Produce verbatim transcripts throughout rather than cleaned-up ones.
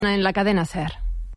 En la cadena SER.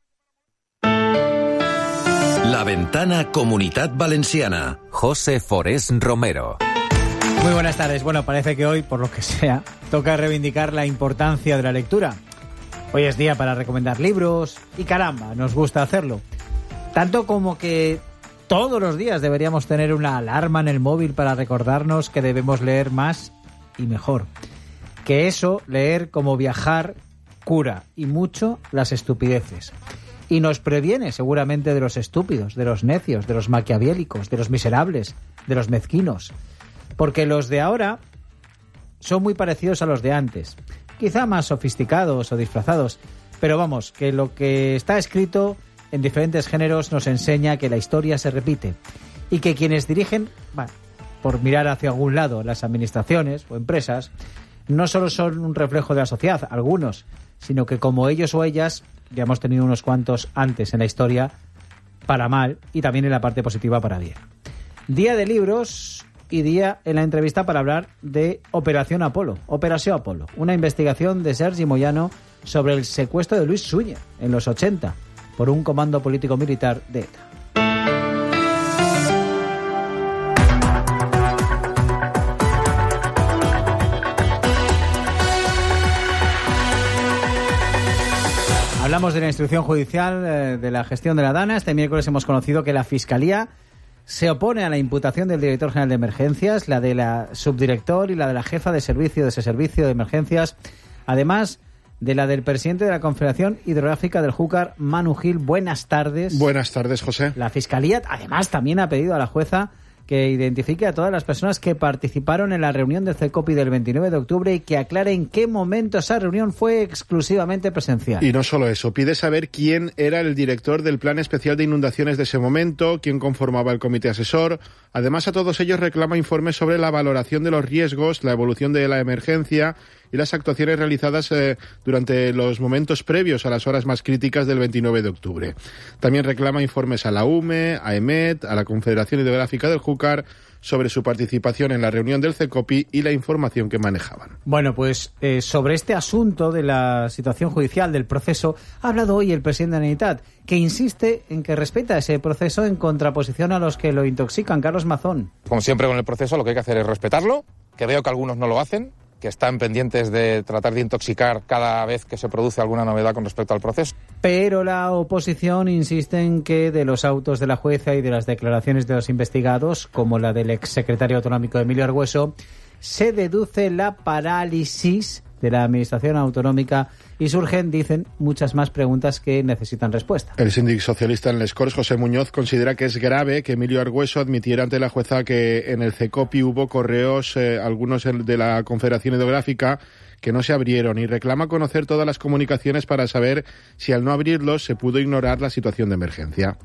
La Ventana Comunitat Valenciana. José Forés Romero. Muy buenas tardes. Bueno, parece que hoy, por lo que sea, toca reivindicar la importancia de la lectura. Hoy es día para recomendar libros y caramba, nos gusta hacerlo. Tanto como que todos los días deberíamos tener una alarma en el móvil para recordarnos que debemos leer más y mejor. Que eso, leer como viajar, cura y mucho las estupideces. Y nos previene seguramente de los estúpidos, de los necios, de los maquiavélicos, de los miserables, de los mezquinos. Porque los de ahora son muy parecidos a los de antes. Quizá más sofisticados o disfrazados. Pero vamos, que lo que está escrito en diferentes géneros nos enseña que la historia se repite. Y que quienes dirigen, bueno, por mirar hacia algún lado, las administraciones o empresas, no solo son un reflejo de la sociedad, algunos, sino que como ellos o ellas, ya hemos tenido unos cuantos antes en la historia, para mal, y también en la parte positiva para bien. Día de libros y día en la entrevista para hablar de Operación Apolo, Operación Apolo, una investigación de Sergi Moyano sobre el secuestro de Luis Suñer en los ochenta por un comando político-militar de ETA. Hablamos de la instrucción judicial, eh, de la gestión de la DANA. Este miércoles hemos conocido que la Fiscalía se opone a la imputación del director general de emergencias, la de la subdirector y la de la jefa de servicio de ese servicio de emergencias, además de la del presidente de la Confederación Hidrográfica del Júcar, Manu Gil. Buenas tardes. Buenas tardes, José. La Fiscalía, además, también ha pedido a la jueza que identifique a todas las personas que participaron en la reunión del CECOPI del veintinueve de octubre y que aclare en qué momento esa reunión fue exclusivamente presencial. Y no solo eso, pide saber quién era el director del Plan Especial de Inundaciones de ese momento, quién conformaba el comité asesor. Además, a todos ellos reclama informes sobre la valoración de los riesgos, la evolución de la emergencia y las actuaciones realizadas eh, durante los momentos previos a las horas más críticas del veintinueve de octubre. También reclama informes a la U M E, a EMET, a la Confederación Hidrográfica del Júcar sobre su participación en la reunión del CECOPI y la información que manejaban. Bueno, pues eh, sobre este asunto de la situación judicial del proceso ha hablado hoy el presidente de la Generalitat, que insiste en que respeta ese proceso en contraposición a los que lo intoxican. Carlos Mazón. Como siempre con el proceso, lo que hay que hacer es respetarlo, que veo que algunos no lo hacen, que están pendientes de tratar de intoxicar cada vez que se produce alguna novedad con respecto al proceso. Pero la oposición insiste en que de los autos de la jueza y de las declaraciones de los investigados, como la del exsecretario autonómico Emilio Argüeso, se deduce la parálisis de la administración autonómica y surgen, dicen, muchas más preguntas que necesitan respuesta. El síndic socialista en Les Corts, José Muñoz, considera que es grave que Emilio Argüeso admitiera ante la jueza que en el CECOPI hubo correos, eh, algunos de la Confederación Hidrográfica, que no se abrieron, y reclama conocer todas las comunicaciones para saber si al no abrirlos se pudo ignorar la situación de emergencia.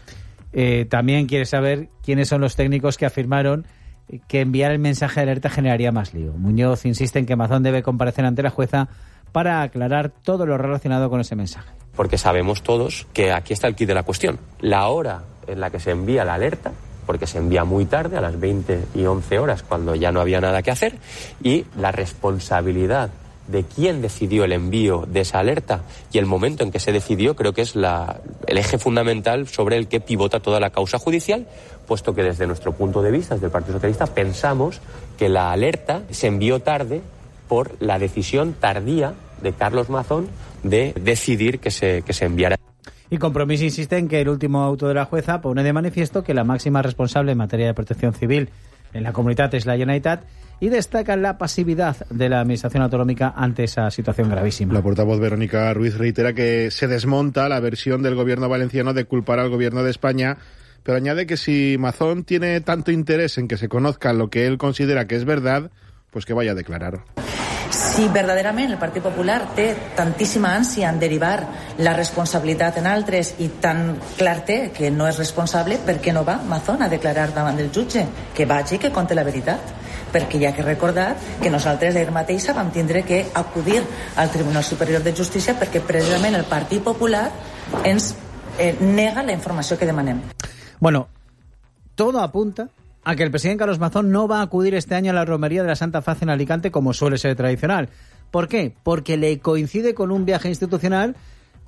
Eh, también quiere saber quiénes son los técnicos que afirmaron que enviar el mensaje de alerta generaría más lío. Muñoz insiste en que Mazón debe comparecer ante la jueza para aclarar todo lo relacionado con ese mensaje. Porque sabemos todos que aquí está el quid de la cuestión. La hora en la que se envía la alerta, porque se envía muy tarde, a las veinte y once horas, cuando ya no había nada que hacer, y la responsabilidad de quién decidió el envío de esa alerta y el momento en que se decidió, creo que es la, el eje fundamental sobre el que pivota toda la causa judicial, puesto que desde nuestro punto de vista, desde el Partido Socialista, pensamos que la alerta se envió tarde por la decisión tardía de Carlos Mazón de decidir que se, que se enviara. Y Compromís insiste en que el último auto de la jueza pone de manifiesto que la máxima responsable en materia de protección civil en la comunitat es la Generalitat, y destacan la pasividad de la Administración Autonómica ante esa situación gravísima. La portavoz Verónica Ruiz reitera que se desmonta la versión del gobierno valenciano de culpar al gobierno de España, pero añade que si Mazón tiene tanto interés en que se conozca lo que él considera que es verdad, pues que vaya a declarar. Si verdaderament el Partit Popular té tantíssima ànsia en derivar la responsabilitat en altres i tan clar té que no és responsable, per què no va Mazón a declarar davant del jutge? Que vagi i que conte la veritat. Perquè hi ha que recordar que nosaltres ahir mateixa vam tindre que acudir al Tribunal Superior de Justícia perquè precisament el Partit Popular ens eh, nega la informació que demanem. Bueno, todo apunta a que el presidente Carlos Mazón no va a acudir este año a la romería de la Santa Faz en Alicante como suele ser tradicional. ¿Por qué? Porque le coincide con un viaje institucional